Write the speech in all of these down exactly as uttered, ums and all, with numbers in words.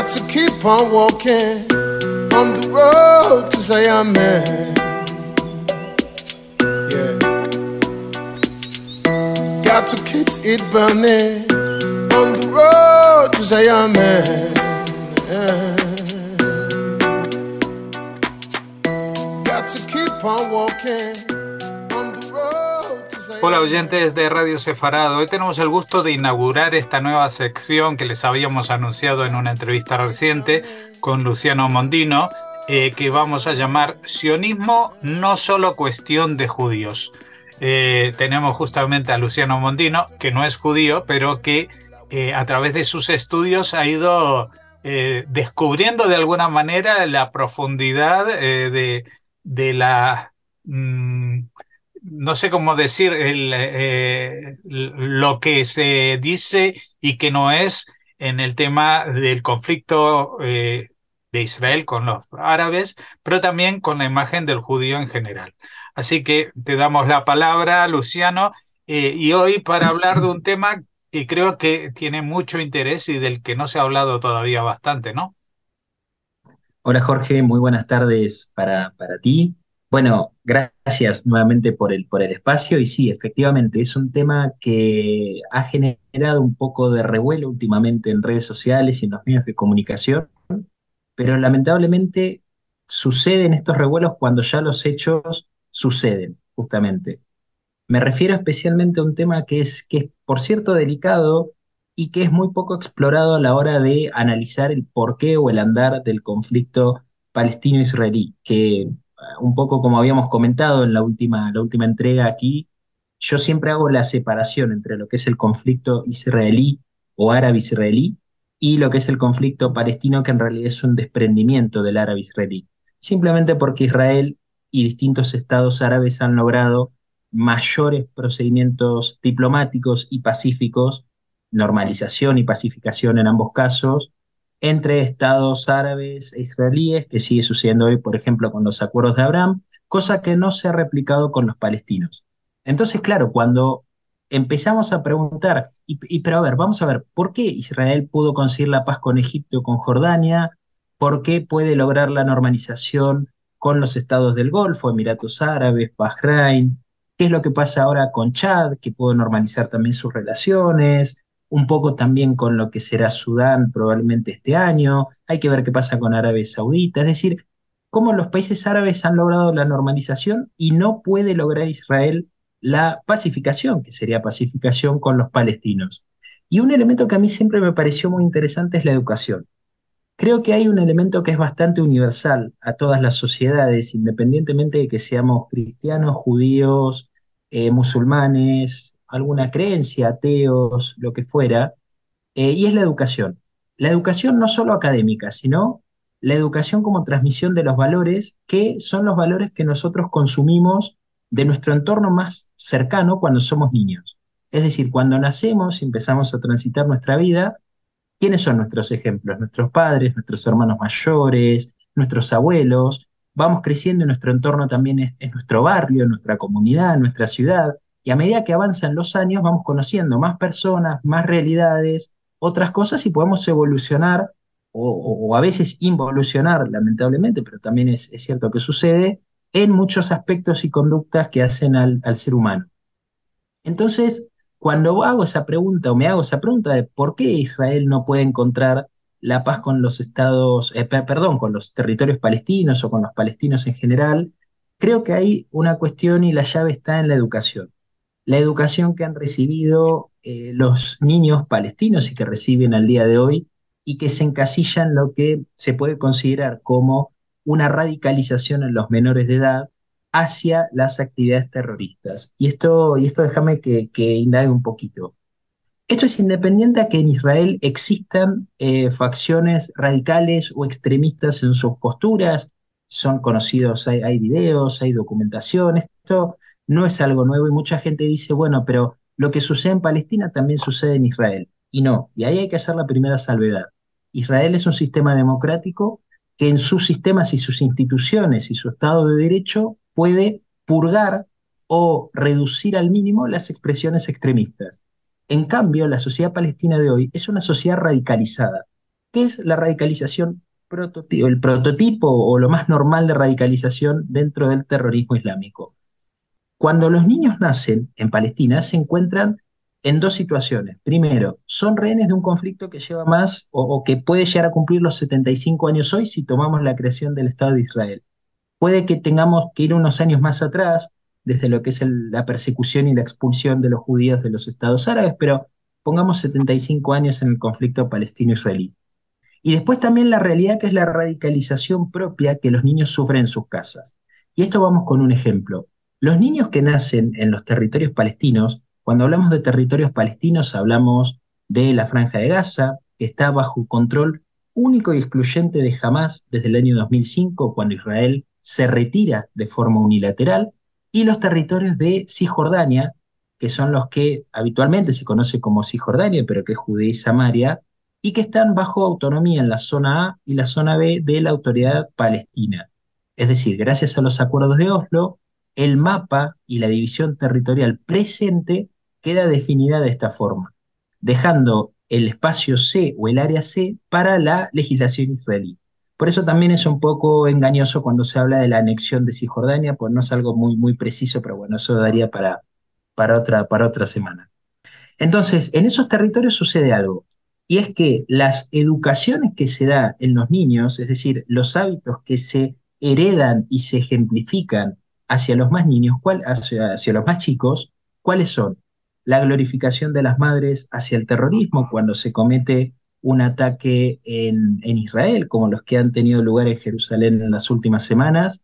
Got to keep on walking on the road to Zion, man. Yeah. Got to keep it burning on the road to Zion, man. Yeah. Got to keep on walking on the road to Zion. Hola oyentes de Radio Sefarado, hoy tenemos el gusto de inaugurar esta nueva sección que les habíamos anunciado en una entrevista reciente con Luciano Mondino, eh, que vamos a llamar Sionismo no solo cuestión de judíos. Eh, tenemos justamente a Luciano Mondino, que no es judío, pero que eh, a través de sus estudios ha ido eh, descubriendo de alguna manera la profundidad eh, de, de la... Mmm, no sé cómo decir el, eh, lo que se dice y que no es en el tema del conflicto eh, de Israel con los árabes, pero también con la imagen del judío en general. Así que te damos la palabra, Luciano, eh, y hoy para hablar de un tema que creo que tiene mucho interés y del que no se ha hablado todavía bastante, ¿no? Hola Jorge, muy buenas tardes para, para ti. Bueno, gracias nuevamente por el, por el espacio y sí, efectivamente, es un tema que ha generado un poco de revuelo últimamente en redes sociales y en los medios de comunicación, pero lamentablemente suceden estos revuelos cuando ya los hechos suceden, justamente. Me refiero especialmente a un tema que es, que es, por cierto, delicado y que es muy poco explorado a la hora de analizar el porqué o el andar del conflicto palestino-israelí, que ah, un poco como habíamos comentado en la última, la última entrega aquí, yo siempre hago la separación entre lo que es el conflicto israelí o árabe-israelí y lo que es el conflicto palestino, que en realidad es un desprendimiento del árabe-israelí, simplemente porque Israel y distintos estados árabes han logrado mayores procedimientos diplomáticos y pacíficos, normalización y pacificación en ambos casos, entre estados árabes e israelíes, que sigue sucediendo hoy, por ejemplo, con los acuerdos de Abraham, cosa que no se ha replicado con los palestinos. Entonces, claro, cuando empezamos a preguntar, y, y, pero a ver, vamos a ver, ¿por qué Israel pudo conseguir la paz con Egipto, con Jordania? ¿Por qué puede lograr la normalización con los estados del Golfo, Emiratos Árabes, Bahrein? ¿Qué es lo que pasa ahora con Chad, que puede normalizar también sus relaciones? Un poco también con lo que será Sudán probablemente este año. Hay que ver qué pasa con Arabia Saudita. Es decir, cómo los países árabes han logrado la normalización y no puede lograr Israel la pacificación, que sería pacificación con los palestinos. Y un elemento que a mí siempre me pareció muy interesante es la educación. Creo que hay un elemento que es bastante universal a todas las sociedades, independientemente de que seamos cristianos, judíos, eh, musulmanes, alguna creencia, ateos, lo que fuera, eh, y es la educación. La educación no solo académica, sino la educación como transmisión de los valores, que son los valores que nosotros consumimos de nuestro entorno más cercano cuando somos niños. Es decir, cuando nacemos y empezamos a transitar nuestra vida, ¿quiénes son nuestros ejemplos? Nuestros padres, nuestros hermanos mayores, nuestros abuelos. Vamos creciendo y nuestro entorno también es, es nuestro barrio, nuestra comunidad, nuestra ciudad. Y a medida que avanzan los años, vamos conociendo más personas, más realidades, otras cosas y podemos evolucionar o, o- o a veces involucionar, lamentablemente, pero también es, es cierto que sucede, en muchos aspectos y conductas que hacen al al ser humano. Entonces, cuando hago esa pregunta o me hago esa pregunta de por qué Israel no puede encontrar la paz con los estados, eh, per- perdón, con los territorios palestinos o con los palestinos en general, creo que hay una cuestión y la llave está en la educación. La educación que han recibido eh, los niños palestinos y que reciben al día de hoy y que se encasilla en lo que se puede considerar como una radicalización en los menores de edad hacia las actividades terroristas. Y esto, y esto déjame que, que indague un poquito. Esto es independiente a que en Israel existan eh, facciones radicales o extremistas en sus posturas. Son conocidos, hay, hay videos, hay documentación. Esto no es algo nuevo y mucha gente dice, bueno, pero lo que sucede en Palestina también sucede en Israel. Y no, y ahí hay que hacer la primera salvedad. Israel es un sistema democrático que en sus sistemas y sus instituciones y su Estado de Derecho puede purgar o reducir al mínimo las expresiones extremistas. En cambio, la sociedad palestina de hoy es una sociedad radicalizada. ¿qué es la radicalización prototipo, el prototipo o lo más normal de radicalización dentro del terrorismo islámico? Cuando los niños nacen en Palestina, se encuentran en dos situaciones. Primero, son rehenes de un conflicto que lleva más o, o que puede llegar a cumplir los setenta y cinco años hoy si tomamos la creación del Estado de Israel. Puede que tengamos que ir unos años más atrás, desde lo que es el- la persecución y la expulsión de los judíos de los estados árabes, pero pongamos setenta y cinco años en el conflicto palestino-israelí. Y después también la realidad que es la radicalización propia que los niños sufren en sus casas. Y esto vamos con un ejemplo. Los niños que nacen en los territorios palestinos, cuando hablamos de territorios palestinos, hablamos de la Franja de Gaza, que está bajo control único y excluyente de Hamás desde el año dos mil cinco, cuando Israel se retira de forma unilateral, y los territorios de Cisjordania, que son los que habitualmente se conoce como Cisjordania, pero que es Judea y Samaria, y que están bajo autonomía en la zona A y la zona B de la Autoridad Palestina. Es decir, gracias a los acuerdos de Oslo, el mapa y la división territorial presente queda definida de esta forma, dejando el espacio C o el área C para la legislación israelí. Por eso también es un poco engañoso cuando se habla de la anexión de Cisjordania, pues no es algo muy, muy preciso, pero bueno, eso daría para, para otra, para otra semana. Entonces, en esos territorios sucede algo, y es que las educaciones que se da en los niños, es decir, los hábitos que se heredan y se ejemplifican hacia los más niños, ¿cuál- hacia, hacia los más chicos, ¿cuáles son? La glorificación de las madres hacia el terrorismo cuando se comete un ataque en, en Israel, como los que han tenido lugar en Jerusalén en las últimas semanas.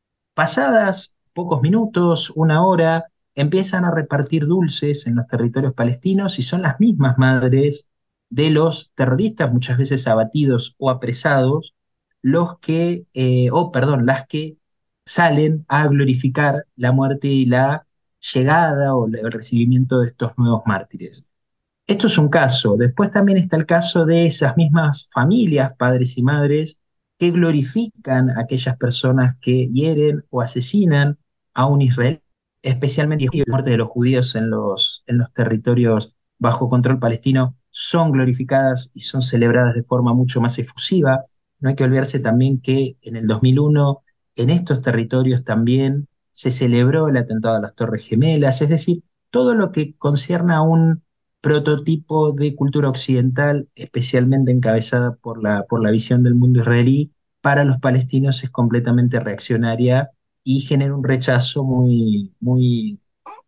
Pasadas pocos minutos, una hora, empiezan a repartir dulces en los territorios palestinos y son las mismas madres de los terroristas, muchas veces abatidos o apresados, los que, eh, o perdón, las que salen a glorificar la muerte y la llegada o el recibimiento de estos nuevos mártires. Esto es un caso. Después también está el caso de esas mismas familias, padres y madres, que glorifican a aquellas personas que hieren o asesinan a un Israel, especialmente la muerte de los judíos en los, en los territorios bajo control palestino, son glorificadas y son celebradas de forma mucho más efusiva. No hay que olvidarse también que en el dos mil uno, en estos territorios también se celebró el atentado a las Torres Gemelas, es decir, todo lo que concierne a un prototipo de cultura occidental, especialmente encabezada por la, por la visión del mundo israelí, para los palestinos es completamente reaccionaria y genera un rechazo muy, muy,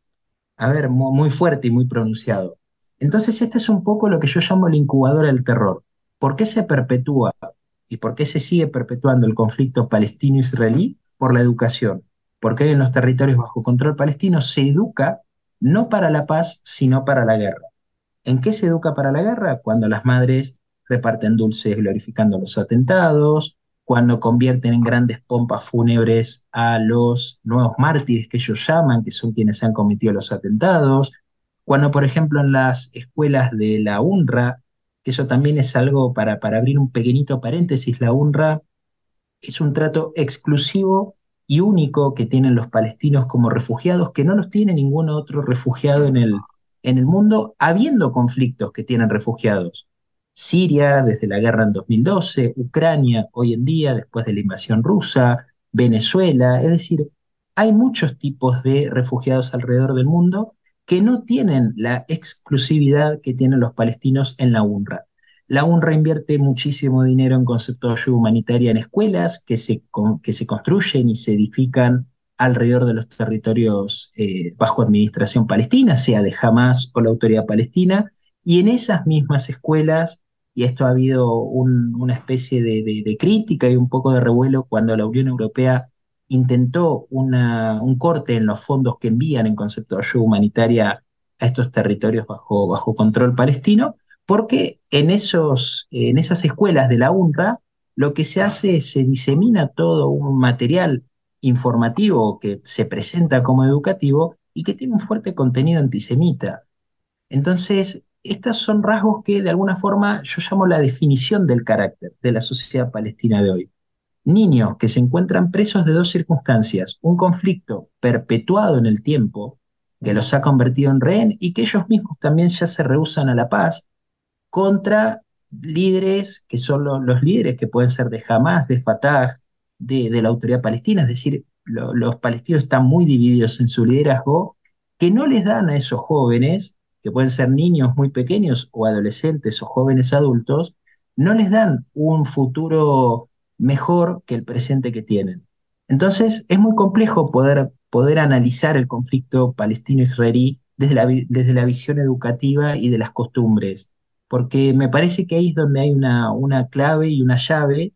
a ver, mu- muy fuerte y muy pronunciado. Entonces, este es un poco lo que yo llamo la incubadora del terror. ¿Por qué se perpetúa y por qué se sigue perpetuando el conflicto palestino-israelí? Por la educación. Porque hoy en los territorios bajo control palestino se educa no para la paz, sino para la guerra. ¿En qué se educa para la guerra? Cuando las madres reparten dulces glorificando los atentados, cuando convierten en grandes pompas fúnebres a los nuevos mártires que ellos llaman, que son quienes han cometido los atentados, cuando, por ejemplo, en las escuelas de la UNRWA, que eso también es algo para, para abrir un pequeñito paréntesis, la UNRWA es un trato exclusivo y único que tienen los palestinos como refugiados, que no los tiene ningún otro refugiado en el, en el mundo, habiendo conflictos que tienen refugiados. Siria, desde la guerra en dos mil doce, Ucrania, hoy en día, después de la invasión rusa, Venezuela, es decir, hay muchos tipos de refugiados alrededor del mundo que no tienen la exclusividad que tienen los palestinos en la UNRWA. La UNRWA invierte muchísimo dinero en conceptos de ayuda humanitaria en escuelas que se, con- que se construyen y se edifican alrededor de los territorios eh, bajo administración palestina, sea de Hamas o la autoridad palestina, y en esas mismas escuelas, y esto ha habido un- una especie de, de- de crítica y un poco de revuelo cuando la Unión Europea intentó una- un corte en los fondos que envían en concepto de ayuda humanitaria a estos territorios bajo, bajo control palestino, porque en, esos, en esas escuelas de la UNRWA lo que se hace es se disemina todo un material informativo que se presenta como educativo y que tiene un fuerte contenido antisemita. Entonces, estos son rasgos que de alguna forma yo llamo la definición del carácter de la sociedad palestina de hoy. Niños que se encuentran presos de dos circunstancias, un conflicto perpetuado en el tiempo, que los ha convertido en rehén y que ellos mismos también ya se rehúsan a la paz, contra líderes que son lo- los líderes que pueden ser de Hamas, de Fatah, de, de la autoridad palestina, es decir, lo- los palestinos están muy divididos en su liderazgo, que no les dan a esos jóvenes, que pueden ser niños muy pequeños o adolescentes o jóvenes adultos, no les dan un futuro mejor que el presente que tienen. Entonces, es muy complejo poder, poder analizar el conflicto palestino-israelí desde la, vi- desde la visión educativa y de las costumbres, porque me parece que ahí es donde hay una, una clave y una llave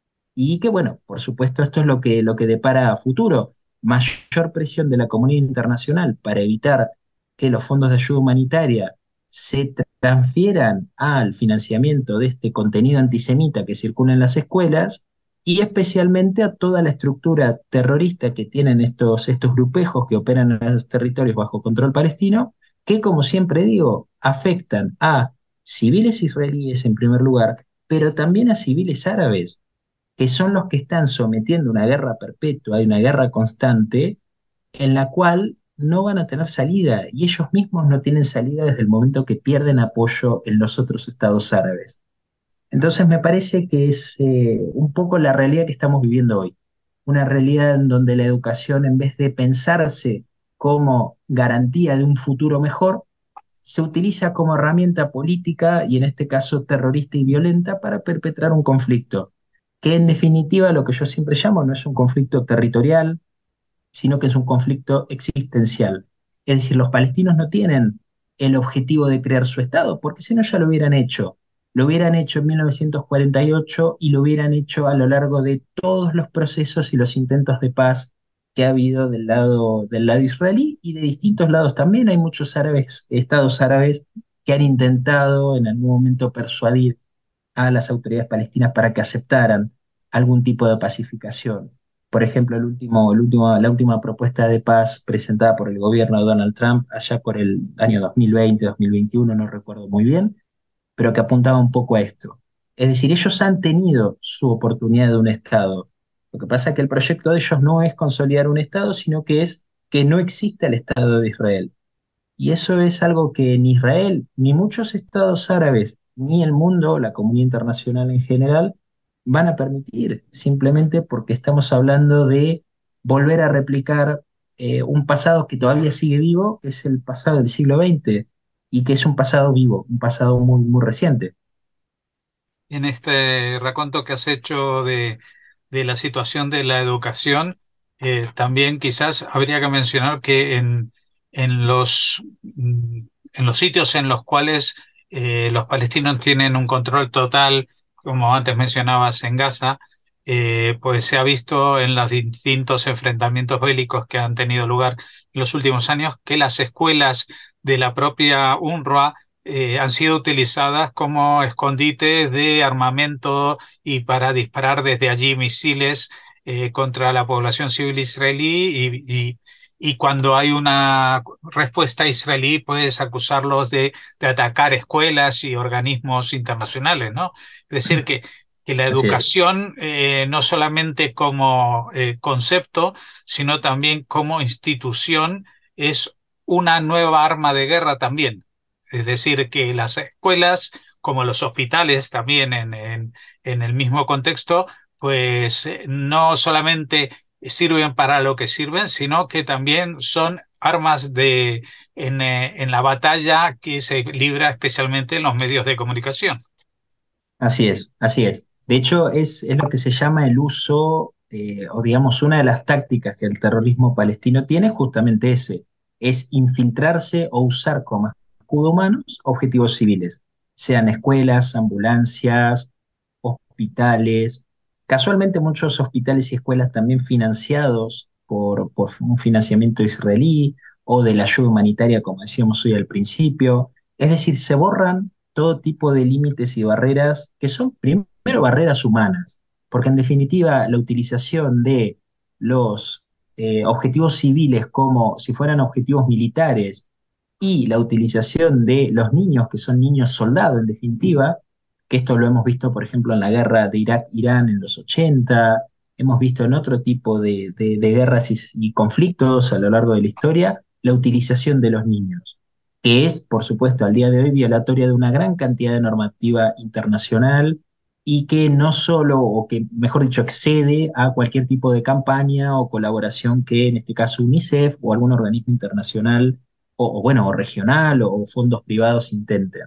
y que, bueno, por supuesto, esto es lo que, lo que depara a futuro. Mayor presión de la comunidad internacional para evitar que los fondos de ayuda humanitaria se transfieran al financiamiento de este contenido antisemita que circula en las escuelas y especialmente a toda la estructura terrorista que tienen estos, estos grupejos que operan en los territorios bajo control palestino, que, como siempre digo, afectan a civiles israelíes en primer lugar, pero también a civiles árabes que son los que están sometiendo una guerra perpetua y una guerra constante en la cual no van a tener salida y ellos mismos no tienen salida desde el momento que pierden apoyo en los otros estados árabes. Entonces me parece que es eh, un poco la realidad que estamos viviendo hoy, una realidad en donde la educación, en vez de pensarse como garantía de un futuro mejor, se utiliza como herramienta política y en este caso terrorista y violenta para perpetrar un conflicto, que en definitiva lo que yo siempre llamo no es un conflicto territorial, sino que es un conflicto existencial. Es decir, los palestinos no tienen el objetivo de crear su Estado, porque si no ya lo hubieran hecho. Lo hubieran hecho en mil novecientos cuarenta y ocho y lo hubieran hecho a lo largo de todos los procesos y los intentos de paz que ha habido del lado, del lado israelí y de distintos lados también. Hay muchos árabes, estados árabes que han intentado en algún momento persuadir a las autoridades palestinas para que aceptaran algún tipo de pacificación. Por ejemplo, el último, el último, la última propuesta de paz presentada por el gobierno de Donald Trump allá por el año dos mil veinte, dos mil veintiuno, no recuerdo muy bien, pero que apuntaba un poco a esto. Es decir, ellos han tenido su oportunidad de un Estado. Lo que pasa es que el proyecto de ellos no es consolidar un Estado, sino que es que no exista el Estado de Israel. Y eso es algo que ni Israel, ni muchos estados árabes, ni el mundo, la comunidad internacional en general, van a permitir, simplemente porque estamos hablando de volver a replicar eh, un pasado que todavía sigue vivo, que es el pasado del siglo veinte, y que es un pasado vivo, un pasado muy, muy reciente. En este raconto que has hecho de, de la situación de la educación, eh, también quizás habría que mencionar que en, en los, mm, en los sitios en los cuales eh, los palestinos tienen un control total, como antes mencionabas en Gaza, eh, pues se ha visto en los distintos enfrentamientos bélicos que han tenido lugar en los últimos años que las escuelas de la propia UNRWA eh, han sido utilizadas como escondites de armamento y para disparar desde allí misiles eh, contra la población civil israelí y, y, y cuando hay una respuesta israelí puedes acusarlos de, de atacar escuelas y organismos internacionales, ¿no? Es decir, que, que la Así es, educación eh, no solamente como eh, concepto, sino también como institución es una nueva arma de guerra también. Es decir, que las escuelas, como los hospitales también en, en, en el mismo contexto, pues eh, no solamente sirven para lo que sirven, sino que también son armas de, en, eh, en la batalla que se libra especialmente en los medios de comunicación. así es, así es. De hecho, es, es lo que se llama el uso, eh, o digamos, una de las tácticas que el terrorismo palestino tiene, justamente ese, es infiltrarse o usar como escudo humanos objetivos civiles, sean escuelas, ambulancias, hospitales. Casualmente muchos hospitales y escuelas también financiados por, por un financiamiento israelí o de la ayuda humanitaria, como decíamos hoy al principio. Es decir, se borran todo tipo de límites y barreras que son primero barreras humanas, porque en definitiva la utilización de los eh, objetivos civiles como si fueran objetivos militares y la utilización de los niños, que son niños soldados en definitiva, que esto lo hemos visto, por ejemplo, en la guerra de Irak-Irán en los ochenta, hemos visto en otro tipo de, de- de guerras y, y conflictos a lo largo de la historia, la utilización de los niños que es, por supuesto, al día de hoy violatoria de una gran cantidad de normativa internacional y que no solo, o que mejor dicho, excede a cualquier tipo de campaña o colaboración que en este caso UNICEF o algún organismo internacional o, o, bueno, o regional o, o fondos privados intenten.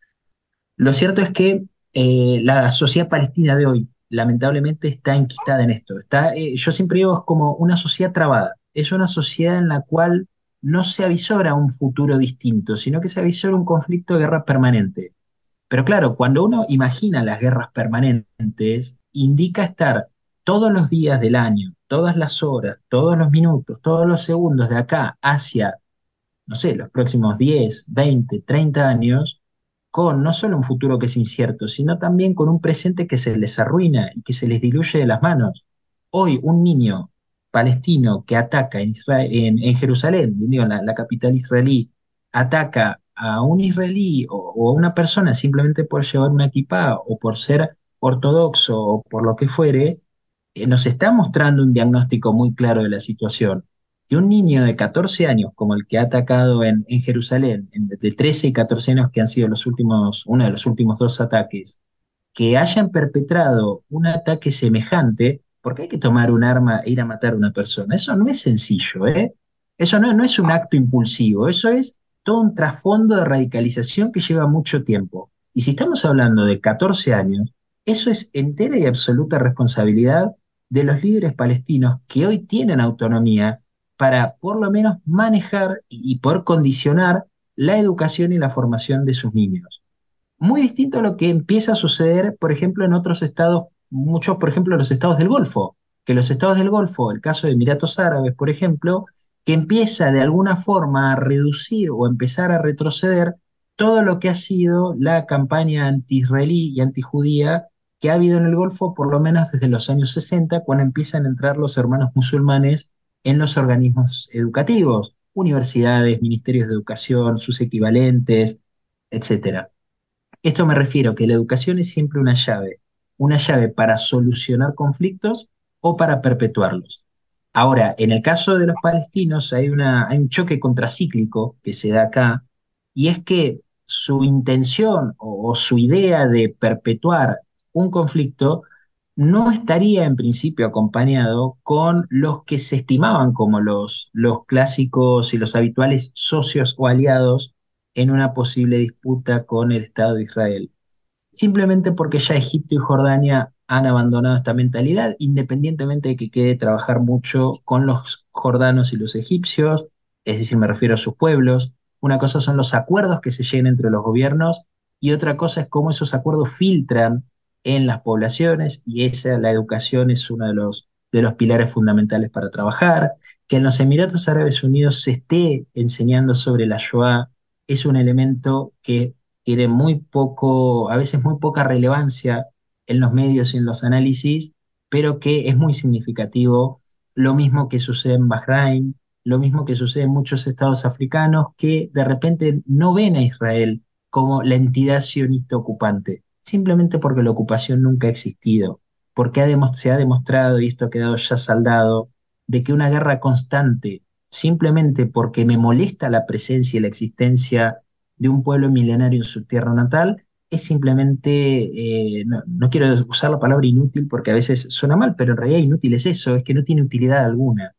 Lo cierto es que eh, la sociedad palestina de hoy lamentablemente está enquistada en esto. Está, eh, yo siempre digo, es como una sociedad trabada. Es una sociedad en la cual no se avisora un futuro distinto, sino que se avisora un conflicto de guerra permanente. Pero claro, cuando uno imagina las guerras permanentes, indica estar todos los días del año, todas las horas, todos los minutos, todos los segundos de acá hacia, no sé, los próximos diez, veinte, treinta años, con no solo un futuro que es incierto, sino también con un presente que se les arruina y que se les diluye de las manos. Hoy, un niño palestino que ataca en, Israel, en, en Jerusalén, digo, la, la capital israelí, ataca a un israelí o, o a una persona simplemente por llevar una equipa o por ser ortodoxo o por lo que fuere, eh, nos está mostrando un diagnóstico muy claro de la situación. Que un niño de catorce años, como el que ha atacado en, en Jerusalén, en- de trece y catorce años que han sido los últimos, uno de los últimos dos ataques, que hayan perpetrado un ataque semejante, porque hay que tomar un arma e ir a matar a una persona. Eso no es sencillo, ¿eh? Eso no, no es un acto impulsivo, eso es todo un trasfondo de radicalización que lleva mucho tiempo. Y si estamos hablando de catorce años, eso es entera y absoluta responsabilidad de los líderes palestinos que hoy tienen autonomía para por lo menos manejar y y poder condicionar la educación y la formación de sus niños. Muy distinto a lo que empieza a suceder, por ejemplo, en otros estados, muchos, por ejemplo, los estados del Golfo, que los estados del Golfo, el caso de Emiratos Árabes, por ejemplo, que empieza de alguna forma a reducir o empezar a retroceder todo lo que ha sido la campaña anti-israelí y antijudía que ha habido en el Golfo por lo menos desde los años sesenta, cuando empiezan a entrar los hermanos musulmanes en los organismos educativos, universidades, ministerios de educación, sus equivalentes, etcétera. Esto me refiero que la educación es siempre una llave, una llave para solucionar conflictos o para perpetuarlos. Ahora, en el caso de los palestinos hay una, hay un choque contracíclico que se da acá, y es que su intención o, o su idea de perpetuar un conflicto no estaría en principio acompañado con los que se estimaban como los, los clásicos y los habituales socios o aliados en una posible disputa con el Estado de Israel. Simplemente porque ya Egipto y Jordania han abandonado esta mentalidad, independientemente de que quede trabajar mucho con los jordanos y los egipcios, es decir, me refiero a sus pueblos. Una cosa son los acuerdos que se llegan entre los gobiernos y otra cosa es cómo esos acuerdos filtran en las poblaciones, y esa, la educación es uno de los, de los pilares fundamentales para trabajar. Que en los Emiratos Árabes Unidos se esté enseñando sobre la Shoah es un elemento que tiene muy poco, a veces muy poca relevancia en los medios y en los análisis, pero que es muy significativo. Lo mismo que sucede en Bahrein, lo mismo que sucede en muchos estados africanos que de repente no ven a Israel como la entidad sionista ocupante, simplemente porque la ocupación nunca ha existido, porque ha demo- se ha demostrado, y esto ha quedado ya saldado, de que una guerra constante, simplemente porque me molesta la presencia y la existencia de un pueblo milenario en su tierra natal, es simplemente, eh, no, no quiero usar la palabra inútil porque a veces suena mal, pero en realidad inútil es eso, es que no tiene utilidad alguna.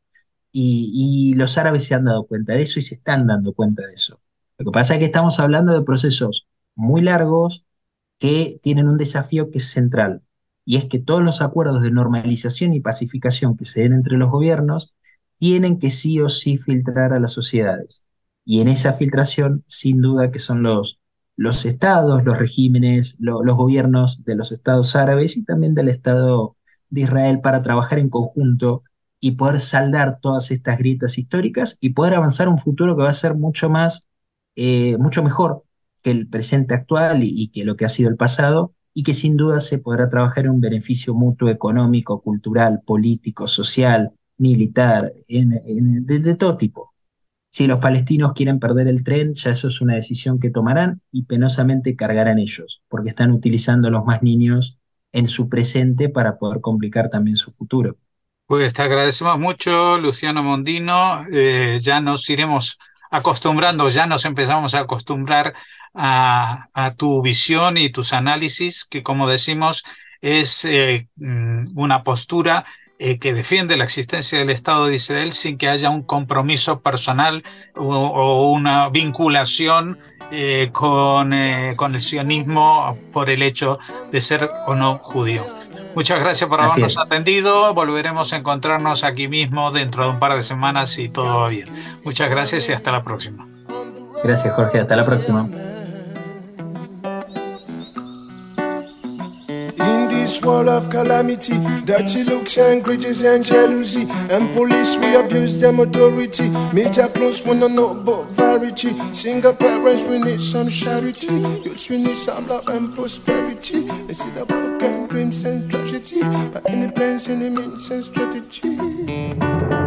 Y, y los árabes se han dado cuenta de eso y se están dando cuenta de eso. Lo que pasa es que estamos hablando de procesos muy largos que tienen un desafío que es central, y es que todos los acuerdos de normalización y pacificación que se den entre los gobiernos tienen que sí o sí filtrar a las sociedades. Y en esa filtración, sin duda que son los, los estados, los regímenes, lo- los gobiernos de los estados árabes y también del Estado de Israel para trabajar en conjunto y poder saldar todas estas grietas históricas y poder avanzar a un futuro que va a ser mucho más, eh, mucho mejor que el presente actual y, y que lo que ha sido el pasado, y que sin duda se podrá trabajar en un beneficio mutuo económico, cultural, político, social, militar, en- en- de, de todo tipo. Si los palestinos quieren perder el tren, ya eso es una decisión que tomarán y penosamente cargarán ellos, porque están utilizando a los más niños en su presente para poder complicar también su futuro. Pues te agradecemos mucho, Luciano Mondino. Eh, ya nos iremos acostumbrando, ya nos empezamos a acostumbrar a, a tu visión y tus análisis, que como decimos es eh, una postura eh, que defiende la existencia del Estado de Israel sin que haya un compromiso personal o, o una vinculación eh, con, eh, con el sionismo por el hecho de ser o no judío. Muchas gracias por Así habernos es. atendido. Volveremos a encontrarnos aquí mismo dentro de un par de semanas si todo va bien. Muchas gracias y hasta la próxima. Gracias, Jorge. Hasta la próxima. In this world of calamity, dirty looks and grudges and jealousy, and police we abuse them authority. Media close wanna know about variety. Single parents we need some charity. Youths we need some love and prosperity. They see the broken dreams and tragedy, but any plans, any means and strategy.